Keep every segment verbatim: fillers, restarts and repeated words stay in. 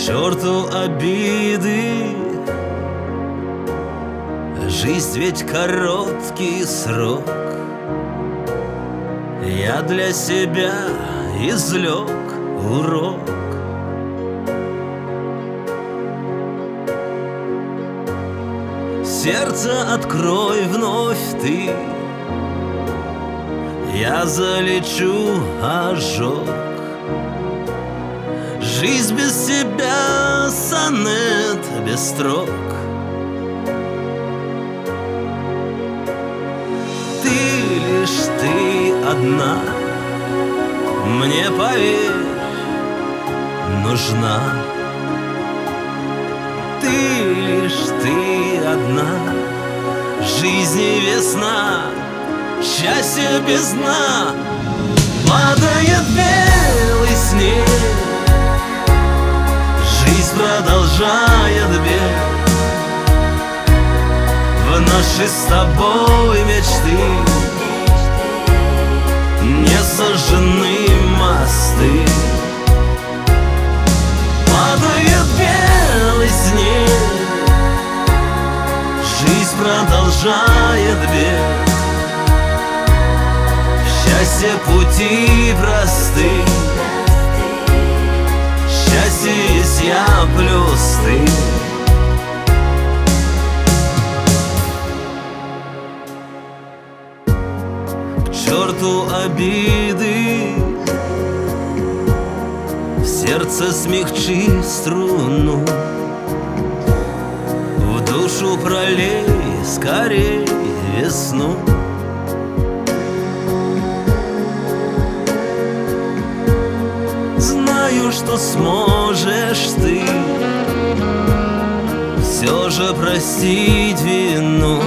черту обиды, жизнь ведь короткий срок. Я для себя извлек урок. Сердце открой вновь ты, я залечу ожог. Жизнь без тебя сонет без строк. Ты лишь ты одна, мне поверь, нужна. Ты лишь ты одна, жизни весна, счастье без дна. Падает белый снег, жизнь продолжает бег. В наши с тобой мечты не сожжены мосты. Падает белый снег, жизнь продолжает бег. Счастье пути просты, счастье есть я плюс ты. К черту обиды, в сердце смягчи струну, в душу пролей скорей весну. Знаю, что сможешь ты все же простить вину.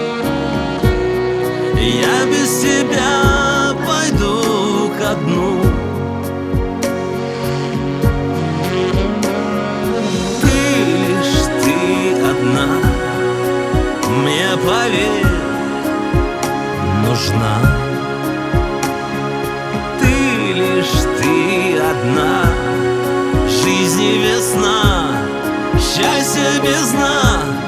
Я без тебя пойду ко дну. Ты лишь ты одна, мне поверь, нужна. Ты лишь ты одна, жизни весна, счастье без дна.